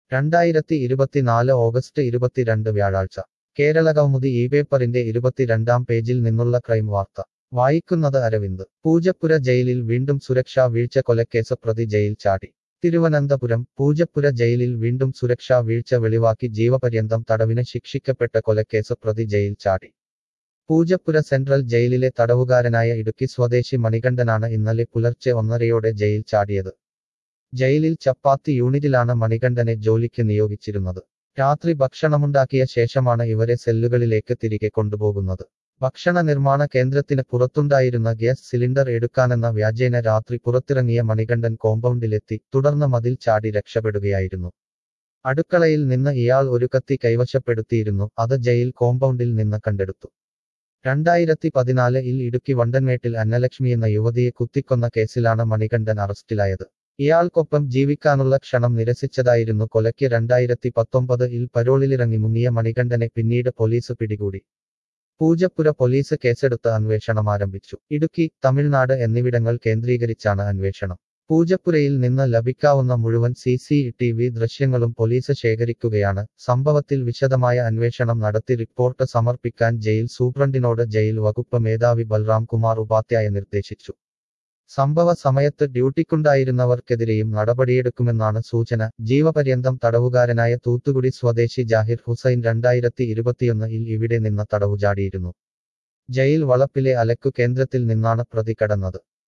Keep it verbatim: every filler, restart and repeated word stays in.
രണ്ടായിരത്തി ഇരുപത്തിനാല് ഓഗസ്റ്റ് ഇരുപത്തിരണ്ട് വ്യാഴാഴ്ച കേരളകൗമുദി ഈ പേപ്പറിന്റെ ഇരുപത്തിരണ്ടാം പേജിൽ നിന്നുള്ള ക്രൈം വാർത്ത വായിക്കുന്നത് അരവിന്ദ്. പൂജപ്പുര ജയിലിൽ വീണ്ടും സുരക്ഷാ വീഴ്ച, കൊലക്കേസ് പ്രതി ജയിൽ ചാടി. തിരുവനന്തപുരം. പൂജപ്പുര ജയിലിൽ വീണ്ടും സുരക്ഷാ വീഴ്ച വെളിവാക്കി ജീവപര്യന്തം തടവിന് ശിക്ഷിക്കപ്പെട്ട കൊലക്കേസ് പ്രതി ജയിൽ ചാടി. പൂജപ്പുര സെൻട്രൽ ജയിലിലെ തടവുകാരനായ ഇടുക്കി സ്വദേശി മണികണ്ഠനാണ് ഇന്നലെ പുലർച്ചെ ഒന്നരയോടെ ജയിൽ ചാടിയത്. ജയിലിൽ ചപ്പാത്തി യൂണിറ്റിലാണ് മണികണ്ഠനെ ജോലിക്ക് നിയോഗിച്ചിരുന്നത്. രാത്രി ഭക്ഷണമുണ്ടാക്കിയ ശേഷമാണ് ഇവരെ സെല്ലുകളിലേക്ക് തിരികെ കൊണ്ടുപോകുന്നത്. ഭക്ഷണ നിർമ്മാണ കേന്ദ്രത്തിന് പുറത്തുണ്ടായിരുന്ന ഗ്യാസ് സിലിണ്ടർ എടുക്കാനെന്ന വ്യാജേന രാത്രി പുറത്തിറങ്ങിയ മണികണ്ഠൻ കോമ്പൗണ്ടിലെത്തി. തുടർന്ന് മതിൽ ചാടി രക്ഷപ്പെടുകയായിരുന്നു. അടുക്കളയിൽ നിന്ന് ഇയാൾ ഒരു കത്തി കൈവശപ്പെടുത്തിയിരുന്നു. അത് ജയിൽ കോമ്പൗണ്ടിൽ നിന്ന് കണ്ടെടുത്തു. രണ്ടായിരത്തി പതിനാല് ഇൽ ഇടുക്കി വണ്ടൻമേട്ടിൽ അന്നലക്ഷ്മി എന്ന യുവതിയെ കുത്തിക്കൊന്ന കേസിലാണ് മണികണ്ഠൻ അറസ്റ്റിലായത്. ഇയാൾക്കൊപ്പം ജീവിക്കാനുള്ള ക്ഷണം നിരസിച്ചതായിരുന്നു കൊലയ്ക്ക് രണ്ടായിരത്തി പത്തൊമ്പത് ഇൽ പരോളിലിറങ്ങി മുങ്ങിയ മണികണ്ഠനെ പിന്നീട് പോലീസ് പിടികൂടി. പൂജപ്പുര പോലീസ് കേസെടുത്ത് അന്വേഷണം ആരംഭിച്ചു. ഇടുക്കി, തമിഴ്നാട് എന്നിവിടങ്ങൾ കേന്ദ്രീകരിച്ചാണ് അന്വേഷണം. പൂജപ്പുരയിൽ നിന്ന് ലഭിക്കാവുന്ന മുഴുവൻ സി സി ടി വി ദൃശ്യങ്ങളും പോലീസ് ശേഖരിക്കുകയാണ്. സംഭവത്തിൽ വിശദമായ അന്വേഷണം നടത്തി റിപ്പോർട്ട് സമർപ്പിക്കാൻ ജയിൽ സൂപ്രണ്ടിനോട് ജയിൽ വകുപ്പ് മേധാവി ബൽറാം കുമാർ ഉപാധ്യായ നിർദ്ദേശിച്ചു. സംഭവ സമയത്ത് ഡ്യൂട്ടിക്കുണ്ടായിരുന്നവർക്കെതിരെയും നടപടിയെടുക്കുമെന്നാണ് സൂചന. ജീവപര്യന്തം തടവുകാരനായ തൂത്തുകുടി സ്വദേശി ജാഹിർ ഹുസൈൻ രണ്ടായിരത്തി ഇരുപത്തിയൊന്ന് ഇൽ ഇവിടെ നിന്ന് തടവുചാടിയിരുന്നു. ജയിൽ വളപ്പിലെ അലക്കു കേന്ദ്രത്തിൽ നിന്നാണ് പ്രതി കടന്നത്.